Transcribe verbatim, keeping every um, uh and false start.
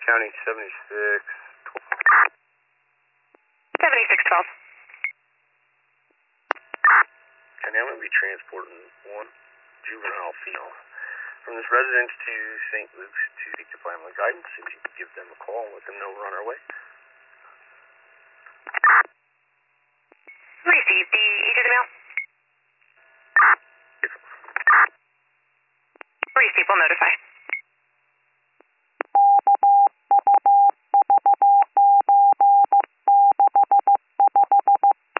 County seventy-six. seventy-six twelve. And I'm going to be transporting one juvenile female from this residence to Saint Luke's to seek the family guidance. If you could give them a call and let them know we're on our way. Receive the age of the male. Receive, will notify.